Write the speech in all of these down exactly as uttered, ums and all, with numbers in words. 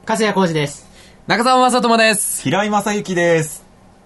粕谷浩二です。 中澤正智です。 平井正幸です。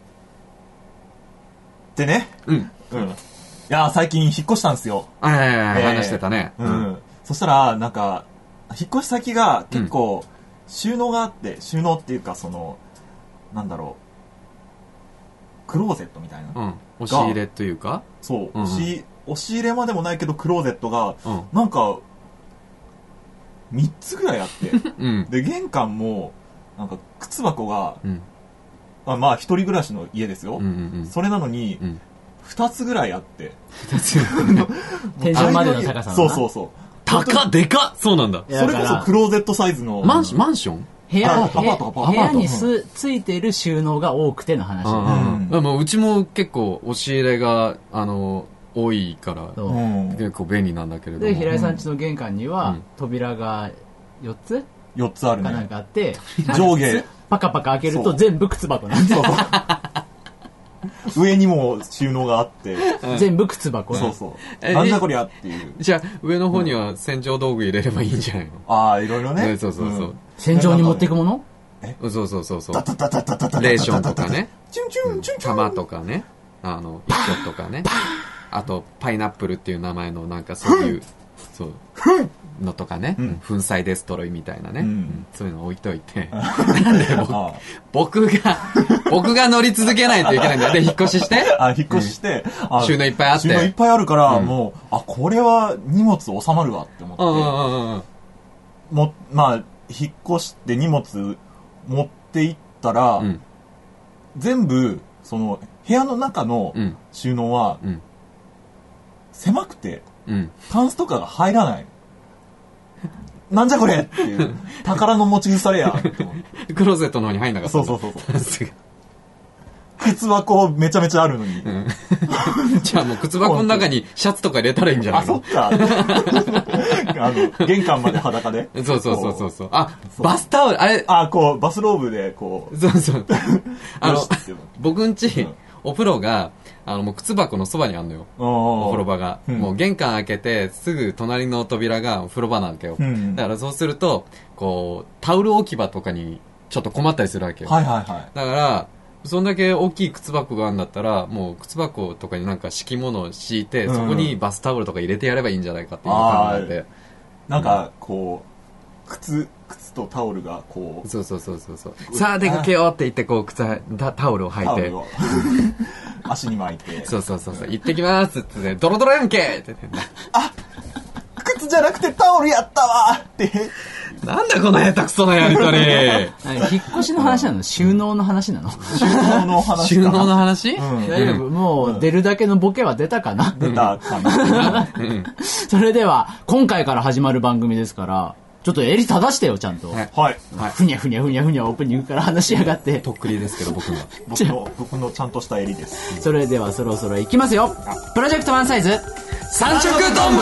でね、 うん、 うん、いや最近引っ越したんですよ。 はいはいはい、えー、話してたね。 うん、うん、そしたらなんか引っ越し先が結構収納があって、うん、収納っていうかそのなんだろう、クローゼットみたいな、 うん、押し入れというか、 そう、 うんうん、 押し押し入れまでもないけどクローゼットが、 うん、 なんかみっつぐらいあって、 うん、で玄関もなんか靴箱が、 うん、 あまあ一人暮らしの家ですよ、 うんうんうん、 それなのに、うん、ふたつぐらいあってふたつ天井までの高さのそうそうそう高でかっ。そうなんだ。 それこそクローゼットサイズのマンシマンション部屋、 部屋部屋にすついてる収納が多くての話、 うんうん、もううちも結構押し入れがあの多いから、うん、結構便利なんだけれども、 で平井さん家の玄関には、うん、扉がよっつよっつあるねかなんかあって上下パカパカ開けると全部靴箱なんで上にも収納があって、 うん、全部靴箱、 そうそうなんだこりゃっていう。 じゃあ上の方には洗浄道具入れればいいんじゃないの、 うん、ああいろいろね、 そうそうそう、うん、 洗浄に持っていくもの、 えそうそうそうそう、 レーションとかね、 チュンチュンチュンチュン玉とかね、あの一緒とかね、あとパイナップルっていう名前のなんかそういうそうのとかね、うん、粉砕デストロイみたいなね、うん、そういうの置いといてなんで僕が僕が乗り続けないといけないんだよ。で引っ越ししてあ引っ越しして、 うん、収納いっぱいあって収納いっぱいあるから、うん、もうあこれは荷物収まるわって思って、 うんうんうん、 もまあ引っ越して荷物持っていったら、うん、全部その部屋の中の収納は、うん、狭くて、うん、タンスとかが入らない。なんじゃこれっていう宝の持ち腐れやって思ってクローゼットの方に入んなかった。 そうそうそうそう靴箱めちゃめちゃあるのに、うん、 じゃあもう靴箱の中にシャツとか入れたらいいんじゃないの。 あそっかあの玄関まで裸でそうそうそうそうそう、あバスタオルあれあこうバスローブでこうそうそうあの僕んち、うん、お風呂があのもう靴箱のそばにあるのよ、お風呂場が、うん、もう玄関開けてすぐ隣の扉がお風呂場なんだよ、うん、だからそうするとこうタオル置き場とかにちょっと困ったりするわけよ、 はいはいはい、 だからそんだけ大きい靴箱があるんだったらもう靴箱とかになんか敷物を敷いて、うん、そこにバスタオルとか入れてやればいいんじゃないかっていう考えて、 なんかこう靴靴とタオルがこうそうそうそうそうそうさあ出かけようって言ってこう靴タ, タオルを履いて足に巻いてそうそうそうそう行ってきますってねドロドロやんけってあ靴じゃなくてタオルやったわってなんだこの下手くそなやりとり引っ越しの話なの収納の話なの収納の話収納の話、 うん、大丈夫、もう出るだけのボケは出たかな、 うん、出たかな、 うん、それでは今回から始まる番組ですからちょっと襟正してよちゃんと、 はい、はい、 ふにゃふにゃふにゃふにゃオープニングから話しやがってとっくりですけど僕の僕の僕のちゃんとした襟です。 それではそろそろいきますよ。プロジェクトワンサイズ三色丼。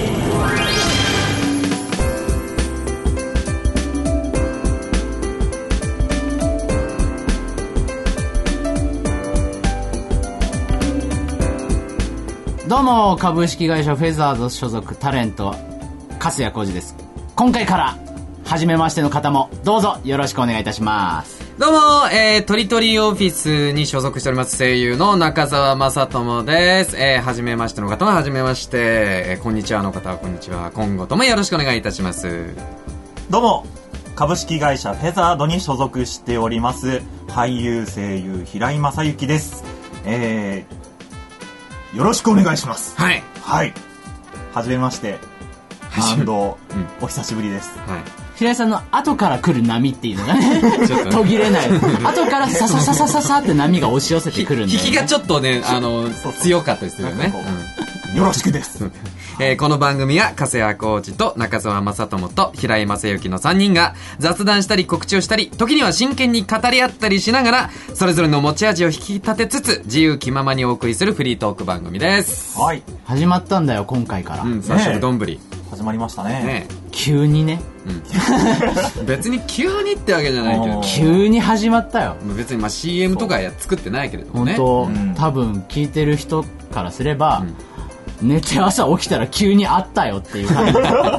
どうも株式会社フェザーズ所属タレント粕谷浩二です。今回から初めましての方もどうぞよろしくお願いいたします。 どうも、えー、トリトリオフィスに所属しております声優の中澤正智です。えー、初めましての方は初めまして、えー、こんにちはの方はこんにちは、今後ともよろしくお願いいたします。 どうも株式会社フェザードに所属しております俳優声優平井正幸です。えー、よろしくお願いします。 はいはい初めましてアンド、うん、お久しぶりです、 はい、平井さんの後から来る波っていうのがね途切れない後からササササササって波が押し寄せてくるんで、ね、 引きがちょっとねあの強かったですよね、 うん、よろしくですえー、この番組は粕谷浩二と中澤正智と平井正幸のさんにんが雑談したり告知をしたり時には真剣に語り合ったりしながらそれぞれの持ち味を引き立てつつ自由気ままにお送りするフリートーク番組です。 はい始まったんだよ今回から、 うん、三色丼、ね、 始まりました ね, ね急にね、 うん、別に急にってわけじゃないけど急に始まったよ。 別にまあ シーエム とかや作ってないけれどもね本当、うん、多分聞いてる人からすれば、うん寝て朝起きたら急に会ったよっていう感じ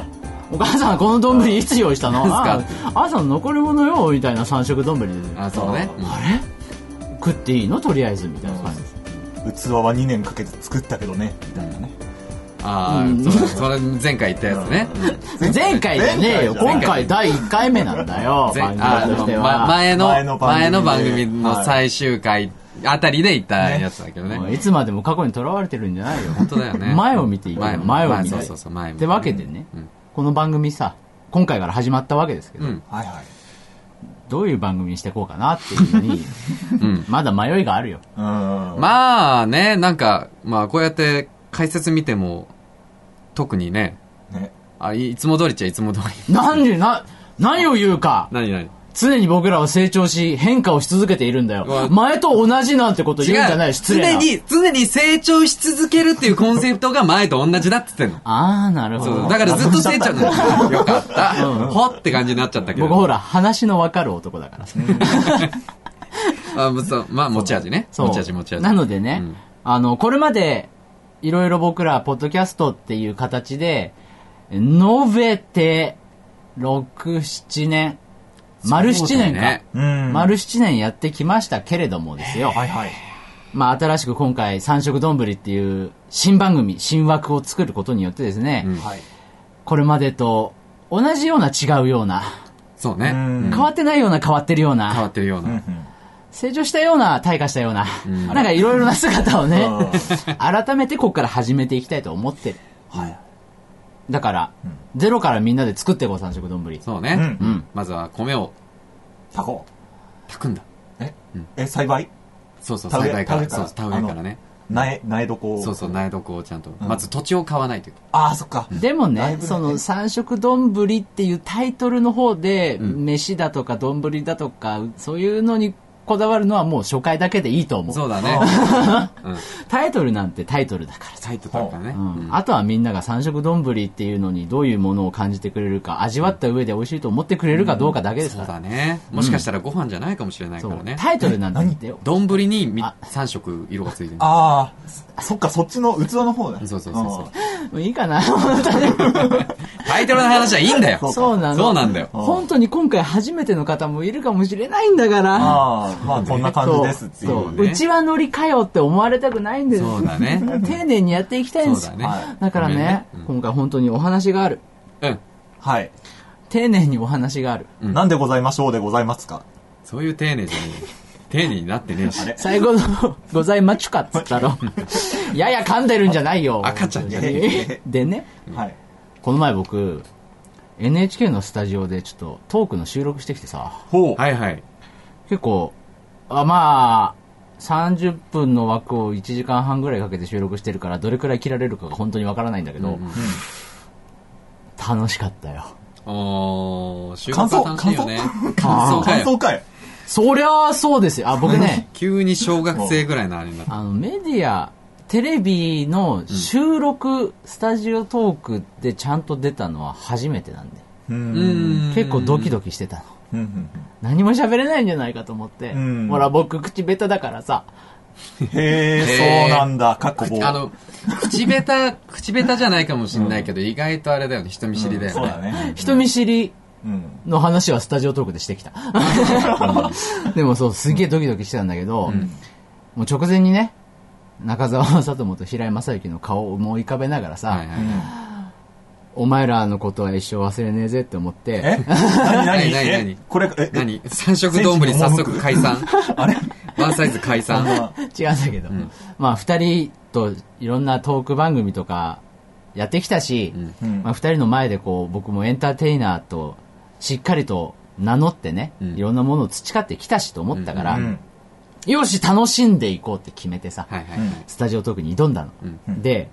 お母さんこの丼いつ用意したの？ あ朝の残り物よみたいな三色丼で。 あ、そうね。 あれ食っていいのとりあえずみたいな感じです。器はにねんかけて作ったけどねみたいなね。 ああ、うん、そ, それ前回言ったやつね。 前回じゃねえよ。今回だいいっかいめなんだよ。番組としては。 前の前の前の番組の最終回あたりで言ったやつだけどね。 ねいつまでも過去にとらわれてるんじゃないよ。 本当だよね。 前を見ていいよ。前を見て。 そうそうそう前。 ってわけでね、うん、この番組さ、今回から始まったわけですけど、うん、はいはい。どういう番組にしていこうかなっていうのに、うん、まだ迷いがあるよ。 うんまあね、なんかまあこうやって解説見ても特にね、ねあ い, いつも通りっちゃいつも通り。 なんでな何を言うか。 何何。 常に僕らは成長し変化をし続けているんだよ。前と同じなんてこと言うんじゃない。失礼な。 常に常に成長し続けるっていうコンセプトが前と同じだって言ってんの。 ああなるほど。 そうだからずっと成長だよ。よかった。うん、ほって感じになっちゃったけど。 僕ほら話の分かる男だからさ。 あそうまあ持ち味ね。持ち味持ち味。 なのでね、うん、あのこれまでいろいろ僕らポッドキャストっていう形で延べてろく、ななねん丸ななねんか、ね、丸ななねんやってきましたけれどもですよ、はいはい、まあ新しく今回三色丼っていう新番組新枠を作ることによってですね、うん、これまでと同じような違うようなそうね、うん、 変わってないような変わってるような変わってるような、うん、 成長したような退化したような、うん、なんかいろいろな姿をね改めてここから始めていきたいと思ってる、はいだから、うん、ゼロからみんなで作っていこう三色丼。 そうね、うんうん、まずは米を炊こう炊くんだえ、うん、え栽培そうそう栽培からそう田植えからね苗苗床をそうそう苗床をちゃんと、うん、まず土地を買わないというああそっか、 うん、でもねその三色丼っていうタイトルの方で、うん、飯だとか丼だとかそういうのにこだわるのはもう初回だけでいいと思う。 そうだね、 うん、タイトルなんてタイトルだからタイトルだからね、 うんうん、あとはみんなが三色丼っていうのにどういうものを感じてくれるか味わった上で美味しいと思ってくれるかどうかだけですから、 うん、そうだねもしかしたらご飯じゃないかもしれないからね、 タイトルなんて言ってよ丼にさん色色がついてるああそっかそっちの器の方だそうそうそうそうもういいかなタイトルの話はいいんだよそうなのそうなんだよ本当に今回初めての方もいるかもしれないんだからあまあこんな感じですっていうそううちはノリかよって思われたくないんですそうだね丁寧にやっていきたいんですそうだねだからね、ねうん、今回本当にお話があるうんはい丁寧にお話がある、 うん、なんでございましょうでございますかそういう丁寧じゃねえ丁寧になってねえし最後のございまちゅかっつったろやや噛んでるんじゃないよ赤ちゃんじゃねえでね、はい、この前僕 エヌエイチケー のスタジオでちょっとトークの収録してきてさほうはいはい結構あまあさんじゅっぷんの枠をいちじかんはんぐらいかけて収録してるからどれくらい切られるかが本当にわからないんだけど、うんうん、楽しかったよおー収録は楽しいよね感想かよ感想かよそりゃあそうですよあ僕ね急に小学生ぐらいのあれになったあのメディアテレビの収録、うん、スタジオトークでちゃんと出たのは初めてなんでうん結構ドキドキしてたの何も喋れないんじゃないかと思ってほら僕口下手だからさへえそうなんだかっこ棒あの口下手口下手じゃないかもしれないけど、うん、意外とあれだよね人見知りだよね、うん、そうだね人見知りの話はスタジオトークでしてきたでもそうすげえドキドキしてたんだけど、うん、もう直前にね中澤雅人と平井正幸の顔を思い浮かべながらさ、はいはいはい、お前らのことは一生忘れねえぜって思ってえ何何何何これえ何三色丼早速解散あれワンサイズ解散違うんだけど、うん、まあ二人といろんなトーク番組とかやってきたし、うんまあ、二人の前でこう僕もエンターテイナーとしっかりと名乗ってね、うん、いろんなものを培ってきたしと思ったから、うん、よし楽しんでいこうって決めてさ、はいはいはい、スタジオトークに挑んだの、うん、で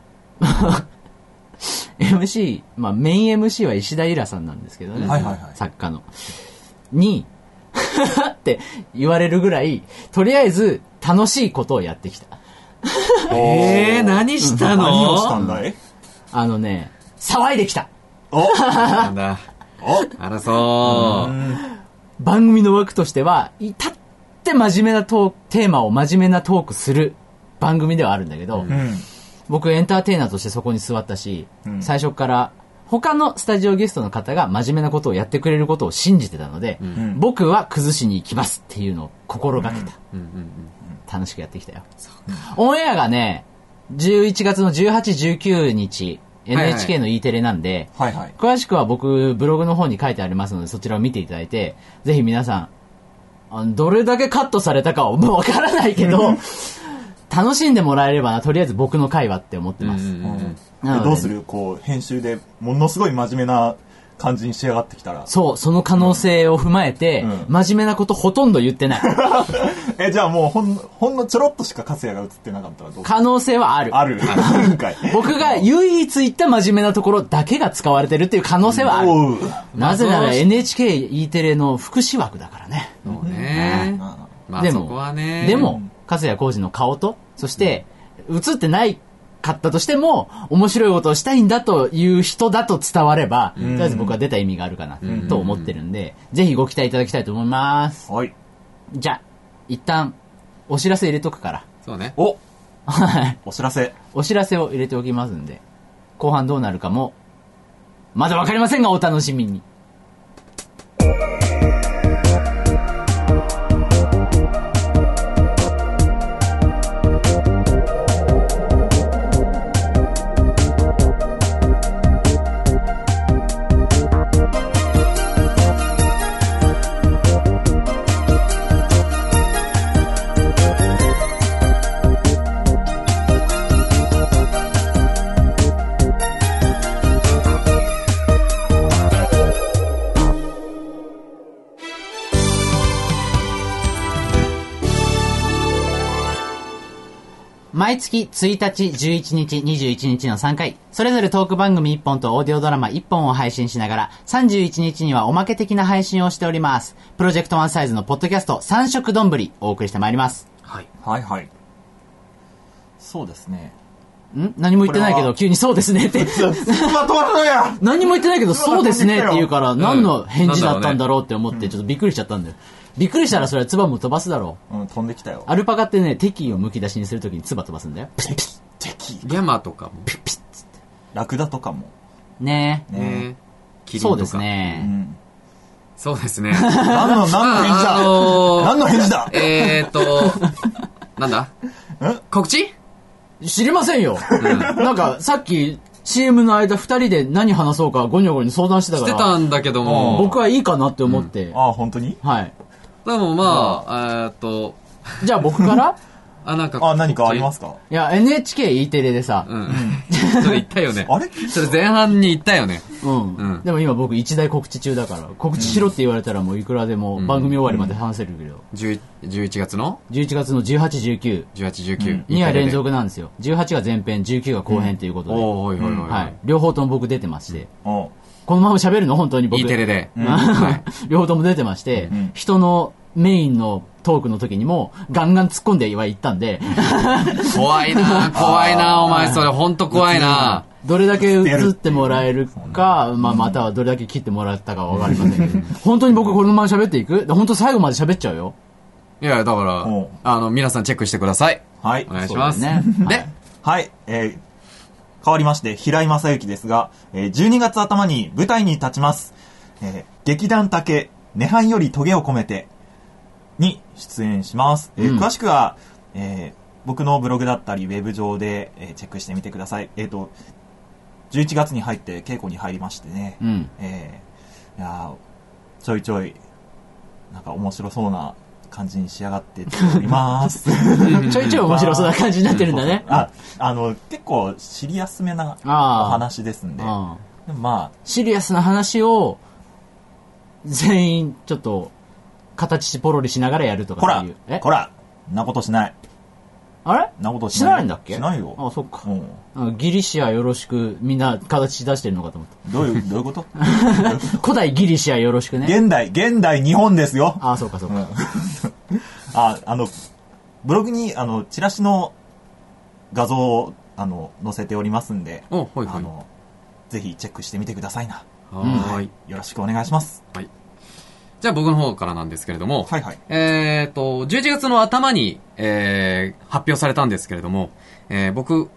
エムシー、まあ、メイン エムシー は石田イラさんなんですけどね、はいはいはい、作家のにって言われるぐらいとりあえず楽しいことをやってきたえー、何したの何をしたんだいあのね騒いできたおなんだおあらそう番組の枠としては至って真面目なトークテーマを真面目なトークする番組ではあるんだけど、うん、僕エンターテイナーとしてそこに座ったし、うん、最初から他のスタジオゲストの方が真面目なことをやってくれることを信じてたので、うん、僕は崩しに行きますっていうのを心がけた。うんうんうんうん、楽しくやってきたよ。オンエアがね、じゅういちがつのじゅうはち、じゅうくにち、エヌエイチケー の E テレなんで、はいはい、詳しくは僕、ブログの方に書いてありますので、そちらを見ていただいて、ぜひ皆さん、あのどれだけカットされたかはもうわからないけど、楽しんでもらえればな、とりあえず僕の回はって思ってます。うんうんうん、どうするこう、編集でものすごい真面目な感じに仕上がってきたら。 そう、その可能性を踏まえて、うん、真面目なことほとんど言ってない。 え、じゃあもうほん、ほんのちょろっとしか勝也が映ってなかったらどうする？ 可能性はある。 ある。あるんかい。 僕が唯一言った真面目なところだけが使われてるっていう可能性はある。なぜなら エヌエイチケー E テレの福祉枠だからね。 そうね。まあ、 でも、 そこはね、 でも、勝谷浩二の顔と、そして、映ってないかったとしても、面白いことをしたいんだという人だと伝われば、とりあえず僕は出た意味があるかな、と思ってるんで、ぜひご期待いただきたいと思います。 はい。 じゃあ、一旦、お知らせ入れとくから。 そうね。 おはい。お知らせ。 お知らせを入れておきますんで、後半どうなるかも、まだわかりませんが、お楽しみに。毎月ついたち、じゅういちにち、にじゅういちにちのさんかい、それぞれトーク番組いっぽんとオーディオドラマいっぽんを配信しながら、さんじゅういちにちにはおまけ的な配信をしております。プロジェクトワンサイズのポッドキャストさん食丼お送りしてまいります。 はい。はいはい。そうですね。 ん何も言ってないけど、急にそうですねって。 まとまるのや何も言ってないけど、そうですねって言うから、何の返事だったんだろうって思って、ちょっとびっくりしちゃったんだよ。びっくりしたらそれは唾も飛ばすだろう。うん、飛んできたよ。 アルパカってね、敵意をむき出しにするときに唾飛ばすんだよ。 敵敵リャマとかも。 ピッピッつって。 ラクダとかも。 ねえ。ねえ。そうですね。うん、 そうですね。 何の、何の返事だ、あのー、何の返事だえーっと、なんだ告知知りませんよ。うん、なんか、さっき、シーエム の間二人で何話そうかゴニョゴニョ相談してたから。 してたんだけども。 僕はいいかなって思って。うん、 ああ、本当に？ はい。 でもまあ、えーっと。 じゃあ僕からあ、なんか。 あ、何かありますか？ いや、エヌエイチケー E テレでさ。うん。 それ言ったよね。 あれそれ前半に言ったよね。 うん。うん。でも今僕一大告知中だから、告知しろって言われたらもういくらでも番組終わりまで話せるけど。 じゅういちがつの ? じゅういちがつのじゅうはち、じゅうく。 じゅうはち、じゅうく。 には連続なんですよ。じゅうはちが前編、じゅうくが後編ということで。 おー、はいはいはい。 はい。両方とも僕出てまして。このまま喋るの本当に僕。 E テレで。 両方とも出てまして、人のメインのトークの時にもガンガン突っ込んでは言ったんで怖いな怖いなお前それ本当怖いなどれだけ映ってもらえるか、まあ、またはどれだけ切ってもらったかは分かりませんけど本当に僕このまま喋っていく本当最後まで喋っちゃうよ。 いやだからあの皆さんチェックしてください。 はいお願いしますね。 で、 はい、はい、えー、変わりまして平井正幸ですが、えー、じゅうにがつ頭に舞台に立ちます、えー、劇団竹涅槃より棘を込めてに出演します。えーうん、詳しくは、えー、僕のブログだったりウェブ上で、えー、チェックしてみてください。えっと、じゅういちがつに入って稽古に入りましてね、うん、えー、いやちょいちょいなんか面白そうな感じに仕上がっておりますちょいちょい面白そうな感じになってるんだね。 あ、あの結構シリアスめなお話ですんで、あでもまあシリアスな話を全員ちょっと形ポロリしながらやるとかっていう。こらこらなことしない。 あれなことしない。しないんだっけ？ しないよ。 あ、そっか。うん、ギリシアよろしくみんな形出してるのかと思った。 どういう、どういうこと古代ギリシアよろしくね。 現代、現代日本ですよ。 あ、そうかそうか。うん、 あ、あの、ブログに、あの、チラシの画像を、あの、載せておりますんで、 お、はいはい、 あの、ぜひチェックしてみてくださいな。 はい。 よろしくお願いします。 はい。じゃあ僕の方からなんですけれども、 はいはい。 えっと、じゅういちがつの頭に、えー、発表されたんですけれども、えー、僕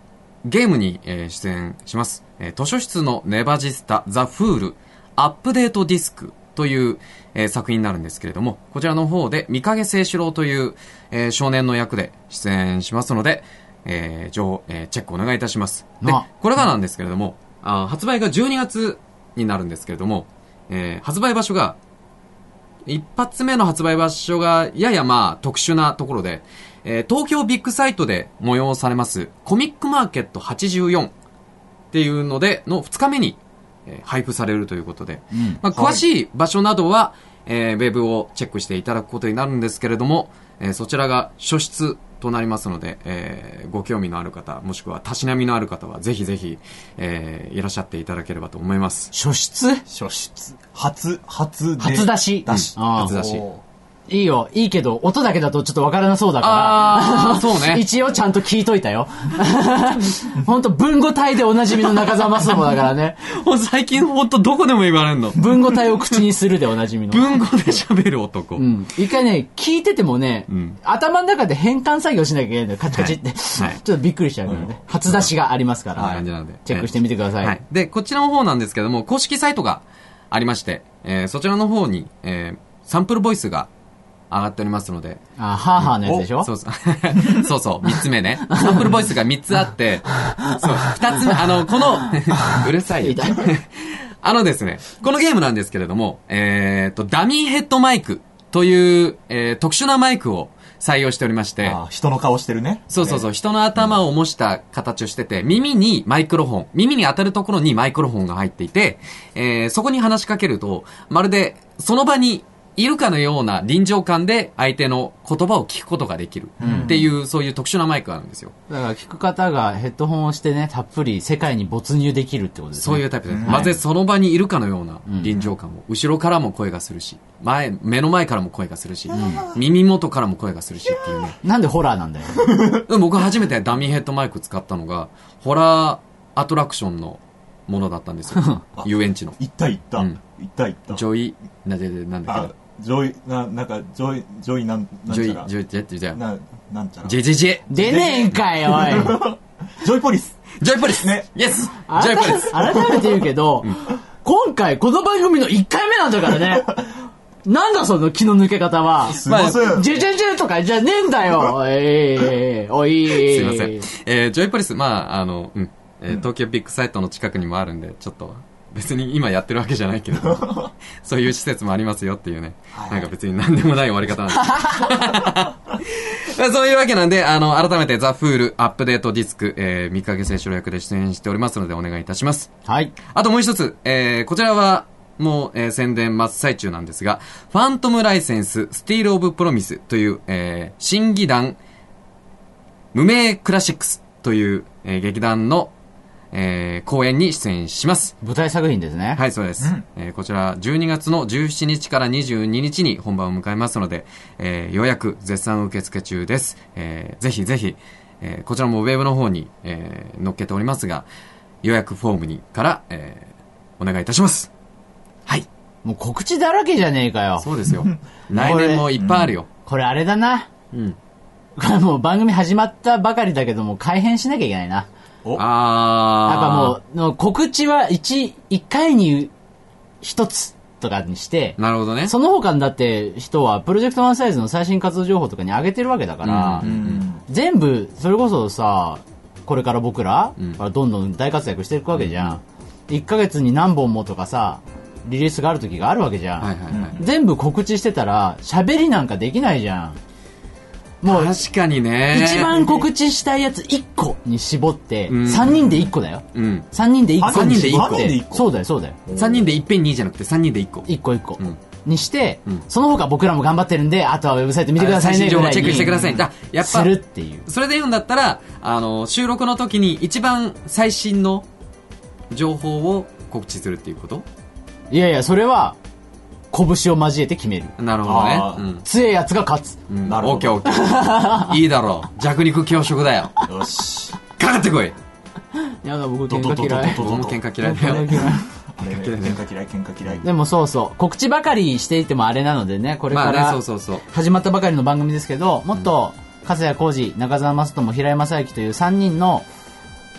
ゲームに、えー、出演します、えー、図書室のネバジスタザ・フールアップデートディスクという、えー、作品になるんですけれども、こちらの方で三影清志郎という、えー、少年の役で出演しますので、えー情えー、チェックお願いいたします。で、これがなんですけれども、あ発売がじゅうにがつになるんですけれども、えー、発売場所が一発目の発売場所がややまあ特殊なところで、えー、東京ビッグサイトで催されますコミックマーケットはちじゅうよんっていうのでのふつかめに、えー、配布されるということで、うんまあ、詳しい場所などは、はい、えー、ウェブをチェックしていただくことになるんですけれども、えー、そちらが書室となりますので、えー、ご興味のある方もしくはたしなみのある方はぜひぜひ、えー、いらっしゃっていただければと思います。 書室書室初初で初出し出し、 うん、初出しいいよ、いいけど、音だけだとちょっとわからなそうだから。 ああ、そうね。 一応ちゃんと聞いといたよ。ほんと、文語体でおなじみの中澤正人だからね。 もう最近ほんとどこでも言われんの。 文語体を口にするでおなじみの。 文語で喋る男。 うん。一回ね、聞いててもね、うん、頭の中で変換作業しなきゃいけないんだよ。カチカチって。はい。ちょっとびっくりしちゃうからね。うん、初出しがありますから。はい。チェックしてみてください。はい。 で、こちらの方なんですけども、公式サイトがありまして、えー、そちらの方に、えー、サンプルボイスが上がっておりますので。 あ、ハーハーのやつでしょ？ そうそう。そうそう、三つ目ね。サンプルボイスが三つあって、そう、二つ目、あの、この、うるさいよ。あのですね、このゲームなんですけれども、えっと、ダミーヘッドマイクという、えー、特殊なマイクを採用しておりまして。 あ、人の顔してるね。 そうそうそう、人の頭を模した形をしてて、耳にマイクロフォン、耳に当たるところにマイクロフォンが入っていて、えー、そこに話しかけると、まるでその場にいるかのような臨場感で相手の言葉を聞くことができるっていう、うん、そういう特殊なマイクがあるんですよ。 だから聞く方がヘッドホンをしてね、たっぷり世界に没入できるってことですね。 そういうタイプです。うん、まるでその場にいるかのような臨場感を、うん、後ろからも声がするし、前、目の前からも声がするし、うん、耳元からも声がするしっていうね。 なんでホラーなんだよ。 僕初めてダミーヘッドマイク使ったのが、ホラーアトラクションのものだったんですよ。遊園地の。 行った行った。うん、行った行った。 ジョイ、なで、なんだっけ。 ジョイ、な、なんか、ジョイ、ジョイなん、なんちゃら。 ジョイ、ジョイって言うな、なんちゃら。 ジェジェジェ。 出ねえんかい、おい。 ジョイポリス。 ジョイポリス。ね。イエス。ジョイポリス。 改めて言うけど、うん、今回この番組のいっかいめなんだからね。なんだその気の抜け方は。 すいません。 ジェジェジェとかじゃねえんだよ。おい、おい。 すいません。えー、ジョイポリス、まあ、あの、うん。えー、東京ビッグサイトの近くにもあるんで、ちょっと、別に今やってるわけじゃないけれどそういう施設もありますよっていうね、はい、なんか別に何でもない終わり方なんですそういうわけなんで、あの改めてザ・フールアップデートディスク、えー、三影清志郎役で出演しておりますのでお願いいたします。 はい。 あともう一つ、えー、こちらはもう、えー、宣伝真っ最中なんですが、ファントムライセンススティール・オブ・プロミスという、えー、新劇団無名クラシックスという、えー、劇団のえー、公演に出演します。 舞台作品ですね。 はい、そうです。うん、えー、こちらじゅうにがつのじゅうしちにちからにじゅうににちに本番を迎えますので、えー、予約絶賛受付中です。えー、ぜひぜひ、えー、こちらもウェブの方に、えー、載っけておりますが、予約フォームにから、えー、お願いいたします。はい。 もう告知だらけじゃねえかよ。 そうですよ。来年もいっぱいあるよ。 これ、うん、これあれだな。うん。これもう番組始まったばかりだけども、改編しなきゃいけないな。 ああ。やっぱもう、の告知は一、一回に一つとかにして、 なるほどね。 その他にだって人はプロジェクトワンサイズの最新活動情報とかに上げてるわけだから、うんうんうん、全部、それこそさ、これから僕ら、うん、どんどん大活躍していくわけじゃん。いっかげつに何本もとかさ、リリースがある時があるわけじゃん。はいはいはい、全部告知してたら、喋りなんかできないじゃん。 もう確かにね。 一番告知したいやついっこに絞って、うん、さんにんでいっこだよ。うん、さんにんでいっこに絞って。さんにんでいっこそうだよ、そうだよ。 さんにんでいっぺんにじゃなくてさんにんでいっこ。 いっこいっこ。うん、にして、うん、その他僕らも頑張ってるんで、あとはウェブサイト見てくださいねぐらいに。 チェックしてください。あ、やっぱ。 するっていう。 それで言うんだったら、あの、収録の時に一番最新の情報を告知するっていうこと？ いやいや、それは、拳を交えて決める。 なるほどね。 うん、強いやつが勝つ。 うん、なるほど。オッケーオッケー。いいだろう。弱肉強食だよ。 よし。 かかってこい。 やだ、僕喧嘩嫌い。 僕も喧嘩嫌いだよ。 喧嘩嫌い。喧嘩嫌い、喧嘩嫌い。 でもそうそう。告知ばかりしていてもあれなのでね、これから始まったばかりの番組ですけど、もっと、粕谷浩二、中澤正人、平井正幸というさんにんの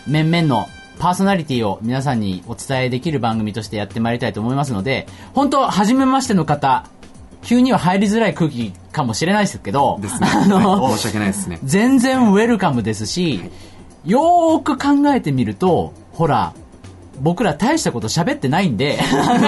面々のパーソナリティを皆さんにお伝えできる番組としてやってまいりたいと思いますので、本当初めましての方、急には入りづらい空気かもしれないですけど、 ですね、 あの、 はい、申し訳ないですね。 全然ウェルカムですし、はい、よーく考えてみると、ほら、僕ら大したこと喋ってないんで、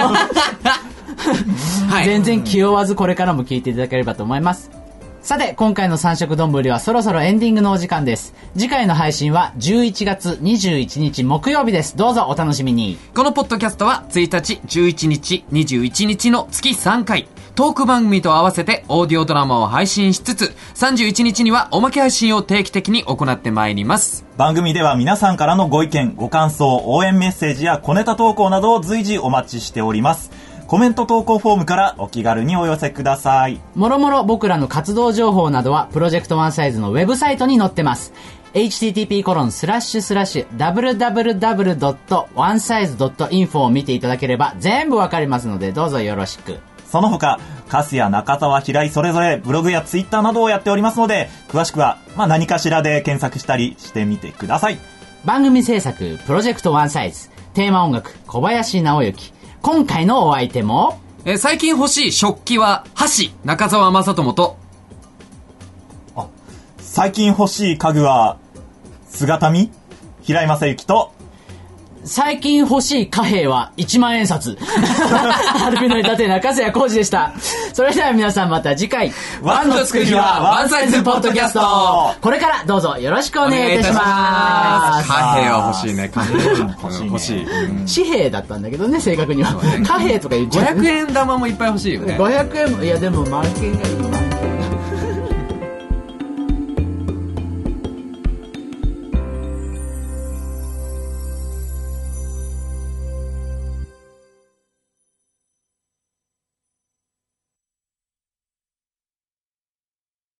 はい、全然気負わずこれからも聞いていただければと思います。さて、今回の三色丼はそろそろエンディングのお時間です。次回の配信はじゅういちがつにじゅういちにち木曜日です。どうぞお楽しみに。 このポッドキャストはついたち、じゅういちにち、にじゅういちにちの月さんかい、トーク番組と合わせてオーディオドラマを配信しつつ、さんじゅういちにちにはおまけ配信を定期的に行ってまいります。 番組では皆さんからのご意見、ご感想、応援メッセージや小ネタ投稿などを随時お待ちしております。コメント投稿フォームからお気軽にお寄せください。 もろもろ僕らの活動情報などはプロジェクトワンサイズのウェブサイトに載ってます。エイチティーティーピーコロンスラッシュスラッシュダブルダブルダブルドットワンサイズドットインフォを見ていただければ全部わかりますので、どうぞよろしく。 その他、カスや中澤、平井それぞれブログやツイッターなどをやっておりますので、詳しくは、まあ、何かしらで検索したりしてみてください。 番組制作プロジェクトワンサイズ、テーマ音楽小林直之。今回のお相手も、 えー、最近欲しい食器は箸、中澤正智と、 あ、最近欲しい家具は姿見、平井正幸と、 最近欲しい貨幣はいちまんえん札。アルピの立中瀬谷浩二でした。それでは皆さんまた次回、ワンのつく日はワンサイズポッドキャスト。これからどうぞよろしくお願いいたします。 貨幣は欲しいね。貨幣欲しい、ね、欲しい。 紙幣だったんだけどね、正確には。貨幣とか言っちゃう。 ごひゃくえん玉もいっぱい欲しいよね。 ごひゃくえんも、いやでも満券がいいな。